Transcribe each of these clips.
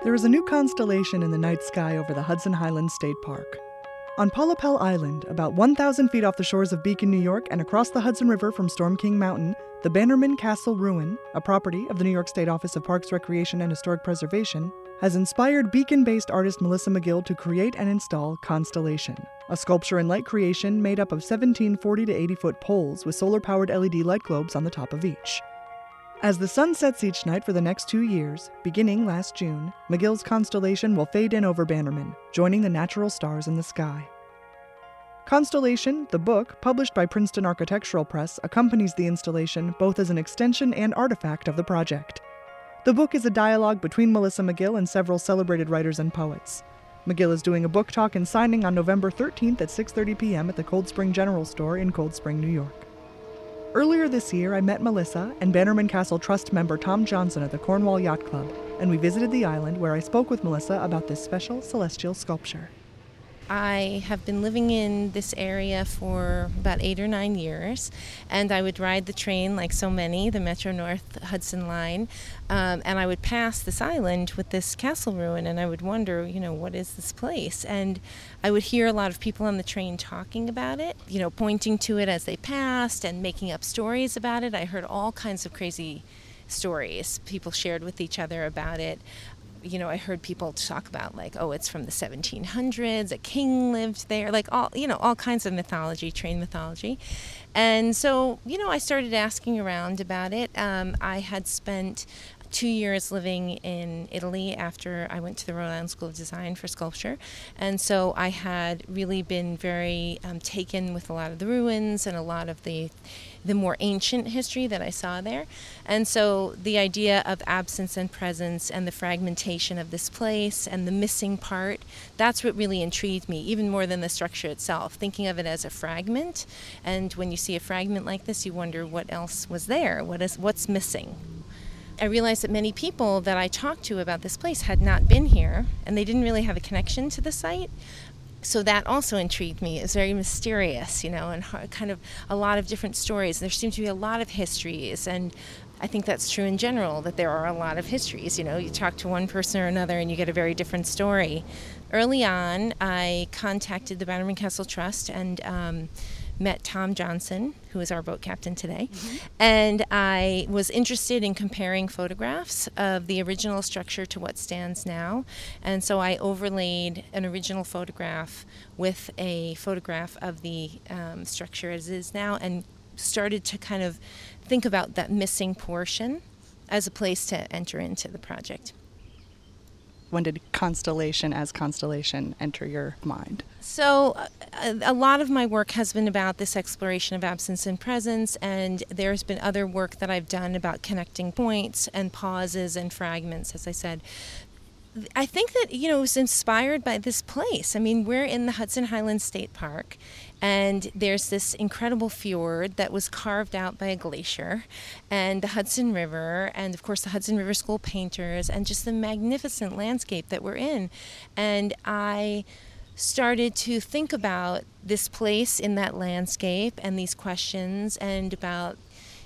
There is a new constellation in the night sky over the Hudson Highlands State Park. On Polypel Island, about 1,000 feet off the shores of Beacon, New York, and across the Hudson River from Storm King Mountain, the Bannerman Castle Ruin, a property of the New York State Office of Parks, Recreation, and Historic Preservation, has inspired Beacon-based artist Melissa McGill to create and install Constellation, a sculpture in light creation made up of 17 40 to 80-foot poles with solar-powered LED light globes on the top of each. As the sun sets each night for the next 2 years, beginning last June, McGill's constellation will fade in over Bannerman, joining the natural stars in the sky. Constellation, the book, published by Princeton Architectural Press, accompanies the installation both as an extension and artifact of the project. The book is a dialogue between Melissa McGill and several celebrated writers and poets. McGill is doing a book talk and signing on November 13th at 6:30 p.m. at the Cold Spring General Store in Cold Spring, New York. Earlier this year, I met Melissa and Bannerman Castle Trust member Tom Johnson at the Cornwall Yacht Club, and we visited the island where I spoke with Melissa about this special celestial sculpture. I have been living in this area for about 8 or 9 years, and I would ride the train like so many, the Metro North Hudson line, and I would pass this island with this castle ruin, and I would wonder, what is this place? And I would hear a lot of people on the train talking about it, pointing to it as they passed and making up stories about it. I heard all kinds of crazy stories people shared with each other about it. I heard people talk about it's from the 1700s, a king lived there, all kinds of mythology, train mythology. And so, I started asking around about it. I had spent 2 years living in Italy after I went to the Rhode Island School of Design for sculpture. And so I had really been very taken with a lot of the ruins and a lot of the more ancient history that I saw there. And so the idea of absence and presence and the fragmentation of this place and the missing part, that's what really intrigued me, even more than the structure itself, thinking of it as a fragment. And when you see a fragment like this, you wonder what else was there, what's missing. I realized that many people that I talked to about this place had not been here, and they didn't really have a connection to the site. So that also intrigued me. It was very mysterious, and kind of a lot of different stories. There seemed to be a lot of histories, and I think that's true in general, that there are a lot of histories. You talk to one person or another and you get a very different story. Early on, I contacted the Bannerman Castle Trust and met Tom Johnson, who is our boat captain today, and I was interested in comparing photographs of the original structure to what stands now, and so I overlaid an original photograph with a photograph of the structure as it is now, and started to kind of think about that missing portion as a place to enter into the project. When did Constellation as Constellation enter your mind? So a lot of my work has been about this exploration of absence and presence, and there's been other work that I've done about connecting points and pauses and fragments, as I said. I think that, it was inspired by this place. I mean, we're in the Hudson Highlands State Park, and there's this incredible fjord that was carved out by a glacier, and the Hudson River, and of course the Hudson River School painters, and just the magnificent landscape that we're in. And I started to think about this place in that landscape and these questions, and about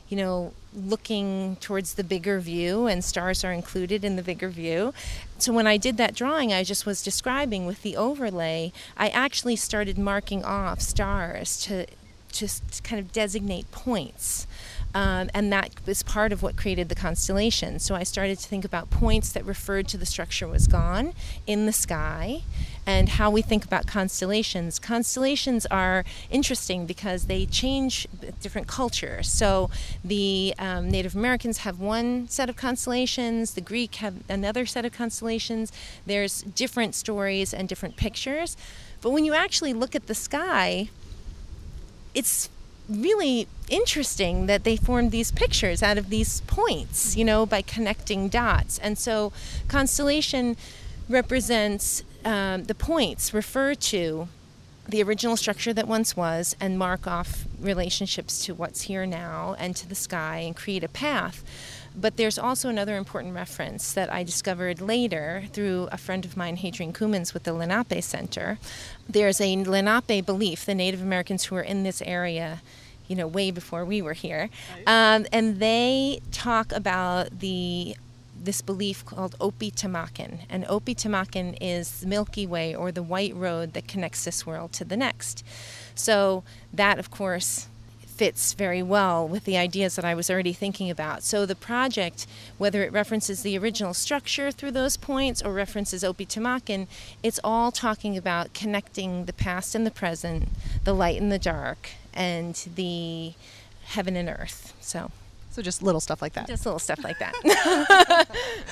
looking towards the bigger view, and stars are included in the bigger view. So when I did that drawing I just was describing with the overlay, I actually started marking off stars to just kind of designate points. And that was part of what created the constellation. So I started to think about points that referred to the structure was gone in the sky, and how we think about constellations. Constellations are interesting because they change different cultures. So the Native Americans have one set of constellations, the Greek have another set of constellations. There's different stories and different pictures. But when you actually look at the sky, it's really interesting that they formed these pictures out of these points, by connecting dots. And so constellation represents the points refer to the original structure that once was, and mark off relationships to what's here now and to the sky, and create a path. But there's also another important reference that I discovered later through a friend of mine, Hadrian Kumans, with the Lenape Center. There's a Lenape belief, the Native Americans who were in this area, way before we were here, and they talk about the this belief called Opi-Tamakan. And Opi-Tamakan is the Milky Way, or the white road that connects this world to the next. So that, of course, fits very well with the ideas that I was already thinking about. So the project, whether it references the original structure through those points or references Opi-Tamakan, it's all talking about connecting the past and the present, the light and the dark, and the heaven and earth. So just little stuff like that. Just little stuff like that.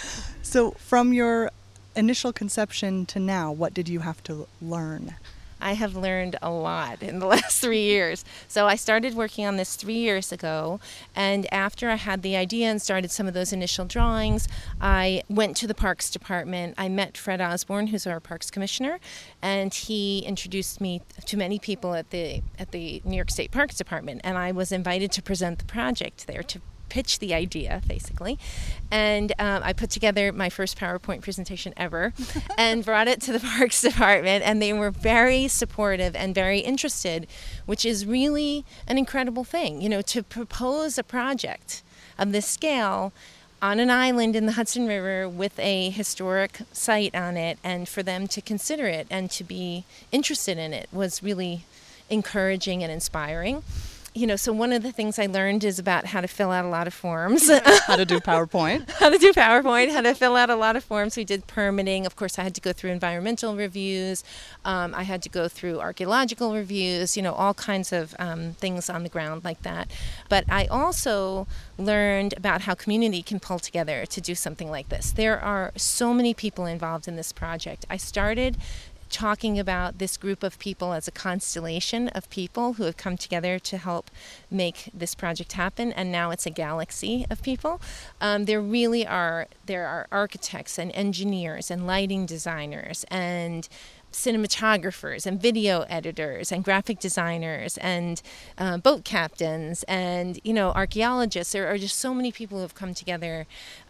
So from your initial conception to now, what did you have to learn? I have learned a lot in the last 3 years. So I started working on this 3 years ago, and after I had the idea and started some of those initial drawings, I went to the Parks Department. I met Fred Osborne, who's our Parks Commissioner, and he introduced me to many people at the New York State Parks Department, and I was invited to present the project there, to pitch the idea, basically. And I put together my first PowerPoint presentation ever and brought it to the Parks Department, and they were very supportive and very interested, which is really an incredible thing, to propose a project of this scale on an island in the Hudson River with a historic site on it, and for them to consider it and to be interested in it was really encouraging and inspiring. So one of the things I learned is about how to fill out a lot of forms. How to do PowerPoint. How to fill out a lot of forms. We did permitting. Of course, I had to go through environmental reviews. I had to go through archaeological reviews, all kinds of things on the ground like that. But I also learned about how community can pull together to do something like this. There are so many people involved in this project. I started talking about this group of people as a constellation of people who have come together to help make this project happen, and now it's a galaxy of people. There are architects and engineers and lighting designers and cinematographers and video editors and graphic designers and boat captains and archaeologists. There are just so many people who have come together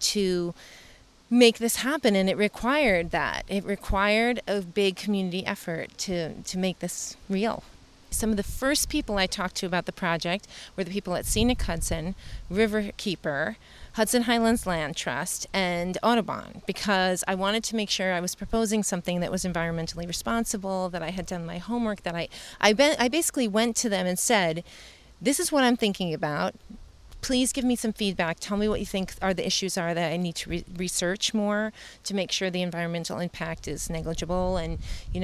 to make this happen, and it required that. It required a big community effort to make this real. Some of the first people I talked to about the project were the people at Scenic Hudson, Riverkeeper, Hudson Highlands Land Trust, and Audubon, because I wanted to make sure I was proposing something that was environmentally responsible, that I had done my homework, that I basically went to them and said, this is what I'm thinking about. Please give me some feedback. Tell me what you think are the issues are that I need to research more to make sure the environmental impact is negligible. And,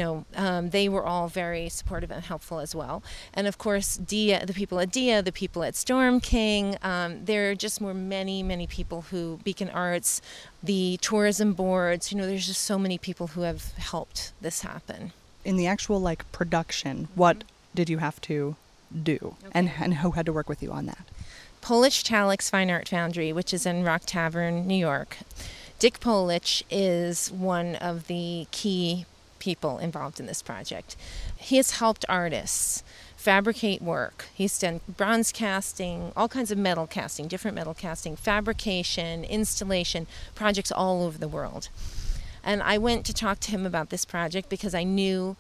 they were all very supportive and helpful as well. And of course, the people at DIA, the people at Storm King, there just were many, many people who, Beacon Arts, the tourism boards, there's just so many people who have helped this happen. In the actual production, what did you have to do? Okay. And who had to work with you on that? Polich Talix Fine Art Foundry, which is in Rock Tavern, New York. Dick Polich is one of the key people involved in this project. He has helped artists fabricate work. He's done bronze casting, all kinds of metal casting, different metal casting, fabrication, installation, projects all over the world. And I went to talk to him about this project because I knew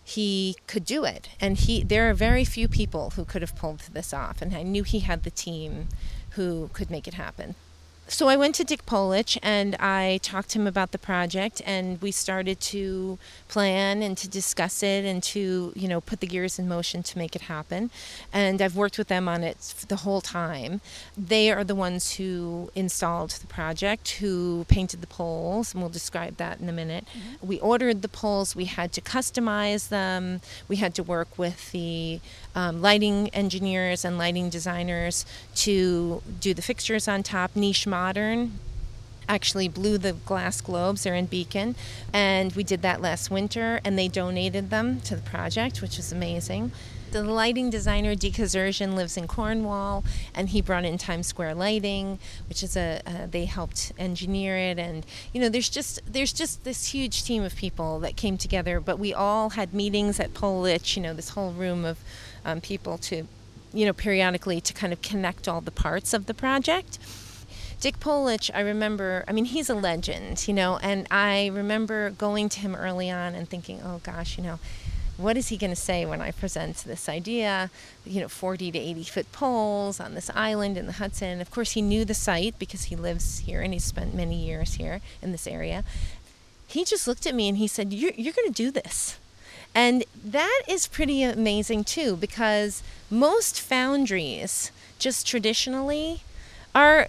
he could do it, and there are very few people who could have pulled this off, and I knew he had the team who could make it happen. So I went to Dick Polich and I talked to him about the project, and we started to plan and to discuss it and to, put the gears in motion to make it happen. And I've worked with them on it the whole time. They are the ones who installed the project, who painted the poles, and we'll describe that in a minute. Mm-hmm. We ordered the poles, we had to customize them, we had to work with the lighting engineers and lighting designers to do the fixtures on top. Niche Modern actually blew the glass globes. They're in Beacon, and we did that last winter, and they donated them to the project, which is amazing. The lighting designer, Dee Kazerjian, lives in Cornwall, and he brought in Times Square Lighting, which is they helped engineer it. And there's just this huge team of people that came together. But we all had meetings at Polich, this whole room of people to, periodically to kind of connect all the parts of the project. Dick Polich, I remember, he's a legend, and I remember going to him early on and thinking, oh gosh, what is he going to say when I present this idea? 40 to 80 foot poles on this island in the Hudson. Of course, he knew the site because he lives here and he's spent many years here in this area. He just looked at me and he said, you're going to do this. And that is pretty amazing too, because most foundries, just traditionally, are,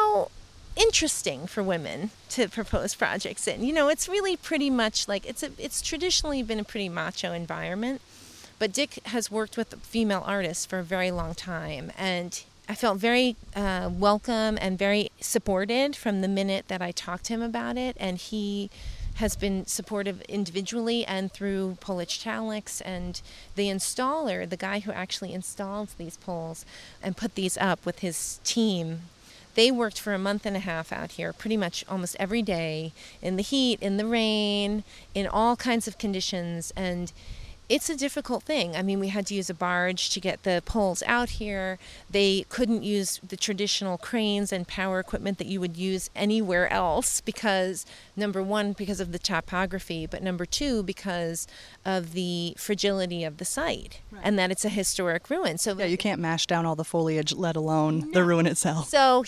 interesting for women to propose projects in. It's really pretty much like, it's traditionally been a pretty macho environment, but Dick has worked with female artists for a very long time, and I felt very welcome and very supported from the minute that I talked to him about it, and he has been supportive individually and through Polish Talix, and the installer, the guy who actually installs these poles and put these up with his team. They worked for a month and a half out here, pretty much almost every day, in the heat, in the rain, in all kinds of conditions, and it's a difficult thing. I mean, we had to use a barge to get the poles out here. They couldn't use the traditional cranes and power equipment that you would use anywhere else because, number one, because of the topography, but number two, because of the fragility of the site, and that it's a historic ruin. So you can't mash down all the foliage, let alone the ruin itself. So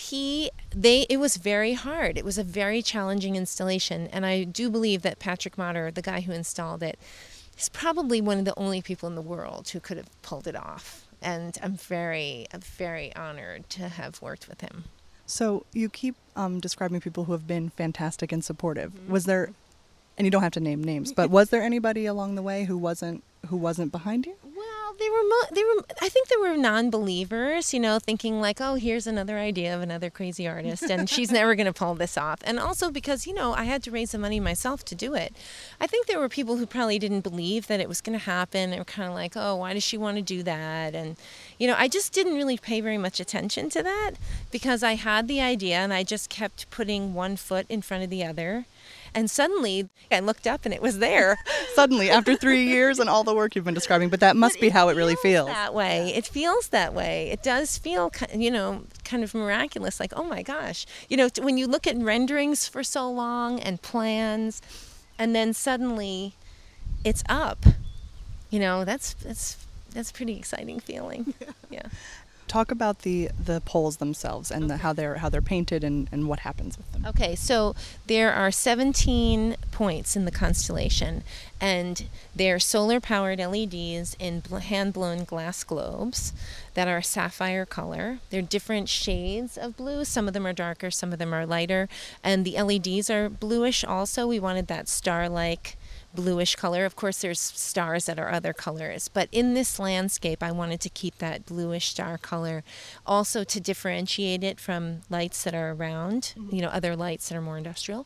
it was very hard. It was a very challenging installation, and I do believe that Patrick Motter, the guy who installed it, he's probably one of the only people in the world who could have pulled it off. And I'm very honored to have worked with him. So you keep describing people who have been fantastic and supportive. Mm-hmm. Was there, and you don't have to name names, but was there anybody along the way who wasn't behind you? Well, they were. I think there were non-believers, thinking like, oh, here's another idea of another crazy artist, and she's never going to pull this off. And also because, I had to raise the money myself to do it. I think there were people who probably didn't believe that it was going to happen. They were kind of like, oh, why does she want to do that? And, I just didn't really pay very much attention to that because I had the idea and I just kept putting one foot in front of the other. And suddenly, I looked up and it was there. Suddenly, after 3 years and all the work you've been describing. But that must be how it really feels. That way. It feels that way. It does feel, kind of miraculous. Like, oh my gosh. When you look at renderings for so long and plans, and then suddenly it's up. That's a pretty exciting feeling. Yeah. Talk about the poles themselves and how they're painted and what happens with them. Okay, so there are 17 points in the constellation, and they're solar-powered LEDs in hand-blown glass globes that are sapphire color. They're different shades of blue. Some of them are darker, some of them are lighter, and the LEDs are bluish also. We wanted that star-like bluish color. Of course, there's stars that are other colors, but in this landscape, I wanted to keep that bluish star color, also to differentiate it from lights that are around, other lights that are more industrial.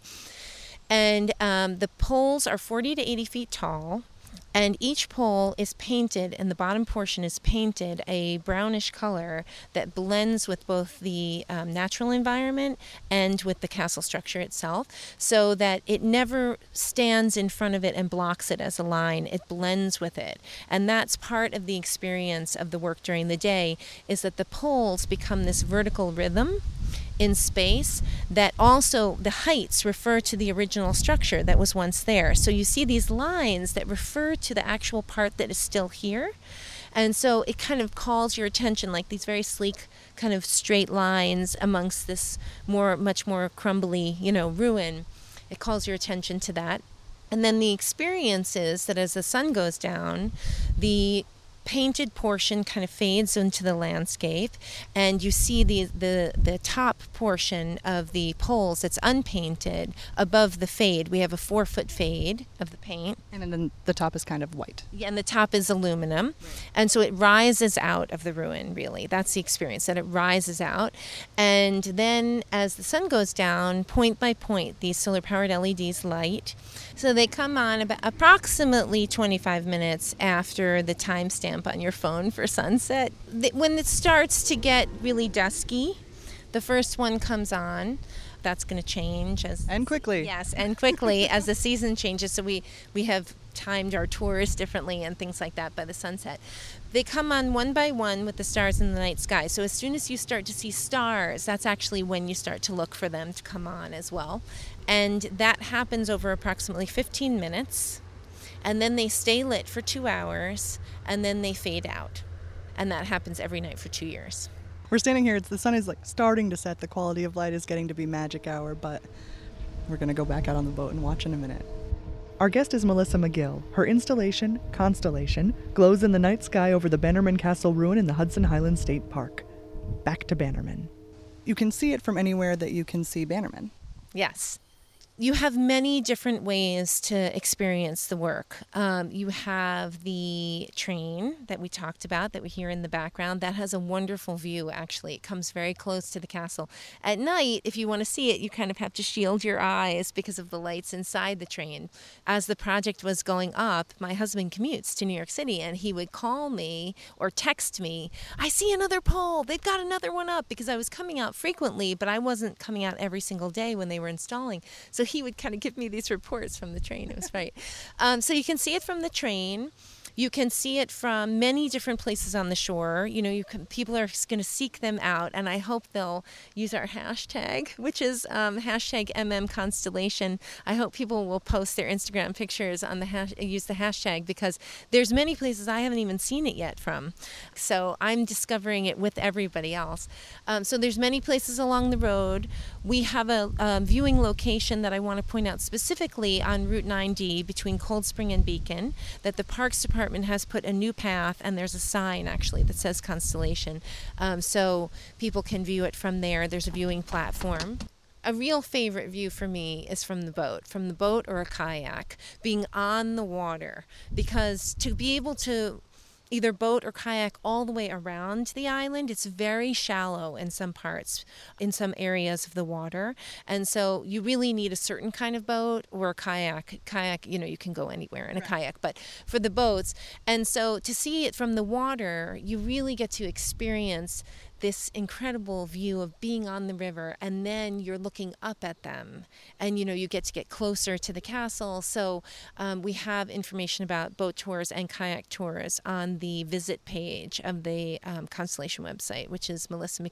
And the poles are 40 to 80 feet tall, and each pole is painted, and the bottom portion is painted a brownish color that blends with both the natural environment and with the castle structure itself, so that it never stands in front of it and blocks it as a line. It blends with it. And that's part of the experience of the work during the day, is that the poles become this vertical rhythm in space that also the heights refer to the original structure that was once there. So you see these lines that refer to the actual part that is still here. And so it kind of calls your attention, like these very sleek kind of straight lines amongst this much more crumbly, ruin. It calls your attention to that. And then the experience is that as the sun goes down, the painted portion kind of fades into the landscape, and you see the top portion of the poles that's unpainted above the fade. We have a 4-foot fade of the paint. And then the top is kind of white. Yeah, and the top is aluminum. Right. And so it rises out of the ruin, really. That's the experience, that it rises out. And then as the sun goes down, point by point, these solar-powered LEDs light. So they come on about approximately 25 minutes after the timestamp on your phone for sunset. When it starts to get really dusky, the first one comes on. That's going to change and quickly. Yes, and quickly as the season changes. So we have timed our tours differently and things like that by the sunset. They come on one by one with the stars in the night sky. So as soon as you start to see stars, that's actually when you start to look for them to come on as well. And that happens over approximately 15 minutes. and then they stay lit for 2 hours, and then they fade out. And that happens every night for 2 years. We're standing here, the sun is like starting to set, the quality of light is getting to be magic hour, but we're going to go back out on the boat and watch in a minute. Our guest is Melissa McGill. Her installation, Constellation, glows in the night sky over the Bannerman Castle ruin in the Hudson Highlands State Park. Back to Bannerman. You can see it from anywhere that you can see Bannerman. Yes. You have many different ways to experience the work. You have the train that we talked about, that we hear in the background. That has a wonderful view, actually. It comes very close to the castle. At night, if you want to see it, you kind of have to shield your eyes because of the lights inside the train. As the project was going up, my husband commutes to New York City, and he would call me or text me, "I see another pole. They've got another one up," because I was coming out frequently, but I wasn't coming out every single day when they were installing. So he would kind of give me these reports from the train. It was right. So you can see it from the train. You can see it from many different places on the shore. You know, people are going to seek them out, and I hope they'll use our hashtag, which is hashtag #MMConstellation. I hope people will post their Instagram pictures on use the hashtag, because there's many places I haven't even seen it yet from. So I'm discovering it with everybody else. So there's many places along the road. We have a viewing location that I want to point out specifically on Route 9D between Cold Spring and Beacon, that the Parks Department has put a new path, and there's a sign actually that says Constellation, so people can view it from there. There's a viewing platform. A real favorite view for me is from the boat or a kayak, being on the water, because to be able to either boat or kayak all the way around the island, it's very shallow in some parts, in some areas of the water. And so you really need a certain kind of boat or a kayak. Kayak, you know, you can go anywhere in a kayak, but for the boats. And so to see it from the water, you really get to experience this incredible view of being on the river, and then you're looking up at them, and you get to get closer to the castle. So we have information about boat tours and kayak tours on the visit page of the Constellation website, which is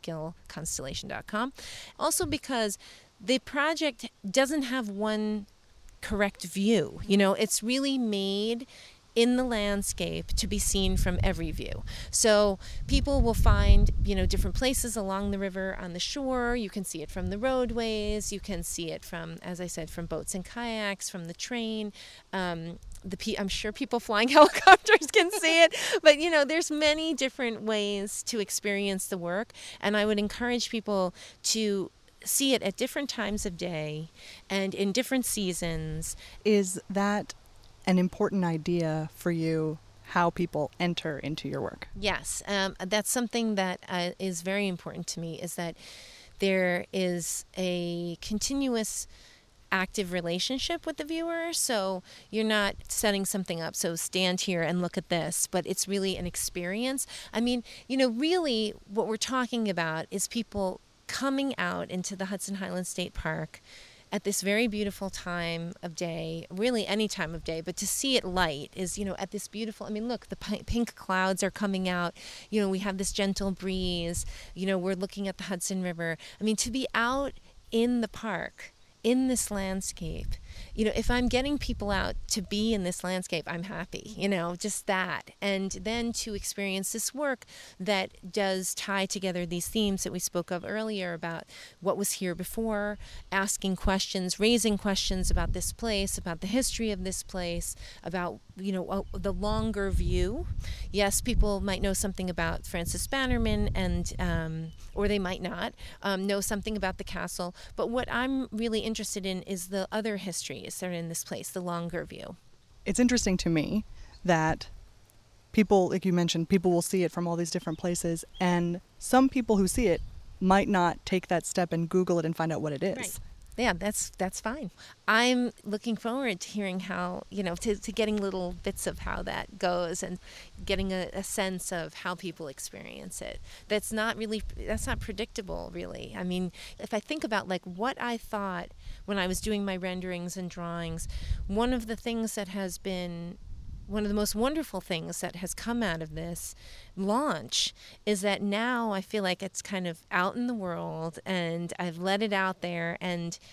melissamcgillconstellation.com. Also, because the project doesn't have one correct view. It's really made in the landscape to be seen from every view. So people will find, different places along the river on the shore. You can see it from the roadways. You can see it from, as I said, from boats and kayaks, from the train. I'm sure people flying helicopters can see it, but there's many different ways to experience the work, and I would encourage people to see it at different times of day and in different seasons. Is that an important idea for you, how people enter into your work? Yes, that's something that is very important to me, is that there is a continuous active relationship with the viewer. So you're not setting something up, so stand here and look at this, but it's really an experience. I mean, really what we're talking about is people coming out into the Hudson Highlands State Park at this very beautiful time of day, really any time of day, but to see it light is, at this beautiful, look, the pink clouds are coming out, we have this gentle breeze, we're looking at the Hudson River. To be out in the park, in this landscape, if I'm getting people out to be in this landscape, I'm happy, just that. And then to experience this work that does tie together these themes that we spoke of earlier about what was here before, asking questions, raising questions about this place, about the history of this place, about, the longer view. Yes, people might know something about Francis Bannerman, and or they might not know something about the castle. But what I'm really interested in is the other histories that are in this place, the longer view. It's interesting to me that people, like you mentioned, people will see it from all these different places, and some people who see it might not take that step and Google it and find out what it is. Right. Yeah, that's fine. I'm looking forward to hearing how, to getting little bits of how that goes and getting a sense of how people experience it. That's not predictable, really. If I think about what I thought when I was doing my renderings and drawings, one of the things that has been one of the most wonderful things that has come out of this launch is that now I feel like it's kind of out in the world, and I've let it out there, and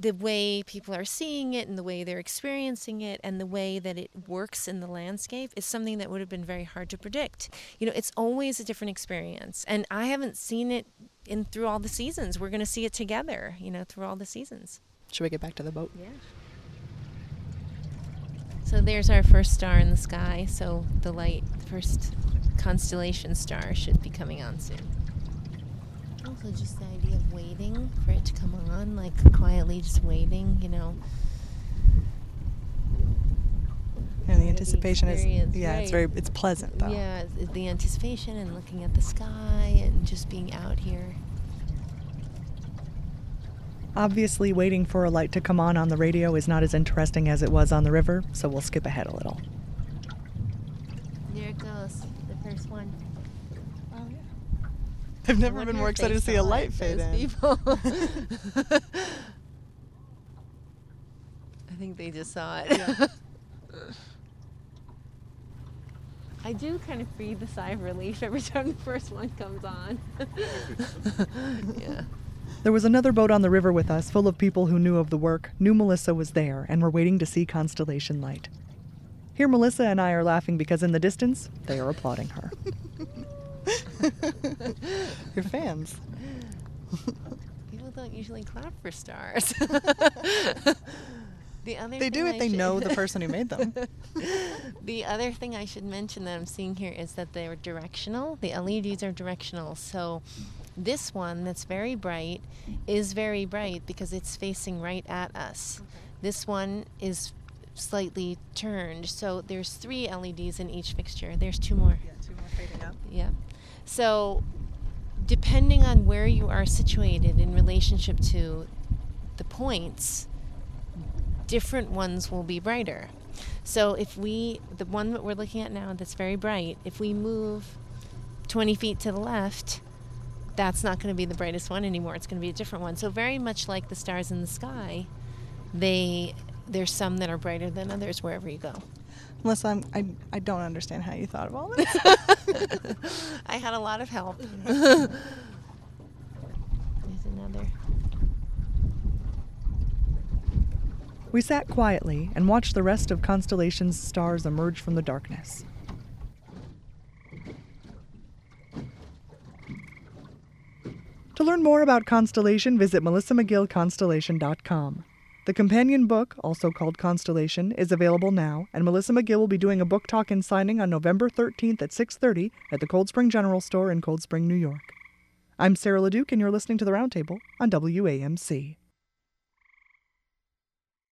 the way people are seeing it and the way they're experiencing it and the way that it works in the landscape is something that would have been very hard to predict. It's always a different experience. And I haven't seen it through all the seasons. We're going to see it together, through all the seasons. Should we get back to the boat? Yeah. So there's our first star in the sky. So the first constellation star should be coming on soon. Also, just the idea of waiting for it to come on, like quietly just waiting, And the anticipation is, right. it's pleasant though. Yeah, the anticipation and looking at the sky and just being out here. Obviously, waiting for a light to come on the radio is not as interesting as it was on the river, so we'll skip ahead a little. There it goes, the first one. Oh, yeah. I've never been more excited to see a light fade in. I think they just saw it. Yeah. I do kind of breathe a sigh of relief every time the first one comes on. Yeah. There was another boat on the river with us, full of people who knew of the work, knew Melissa was there, and were waiting to see Constellation Light. Here Melissa and I are laughing because in the distance, they are applauding her. You're fans. People don't usually clap for stars. They do if they know the person who made them. The other thing I should mention that I'm seeing here is that they're directional. The LEDs are directional. So this one that's very bright is very bright because it's facing right at us. Okay. This one is slightly turned. So there's 3 LEDs in each fixture. There's 2 more. Yeah, 2 more fading up. Yeah. So depending on where you are situated in relationship to the points, different ones will be brighter. So the one that we're looking at now that's very bright, if we move 20 feet to the left, that's not going to be the brightest one anymore. It's going to be a different one. So very much like the stars in the sky, there's some that are brighter than others wherever you go. Melissa, I don't understand how you thought of all this. I had a lot of help. There's another. We sat quietly and watched the rest of Constellation's stars emerge from the darkness. To learn more about Constellation, visit melissamcgillconstellation.com. The companion book, also called Constellation, is available now, and Melissa McGill will be doing a book talk and signing on November 13th at 6:30 at the Cold Spring General Store in Cold Spring, New York. I'm Sarah LeDuc, and you're listening to The Roundtable on WAMC.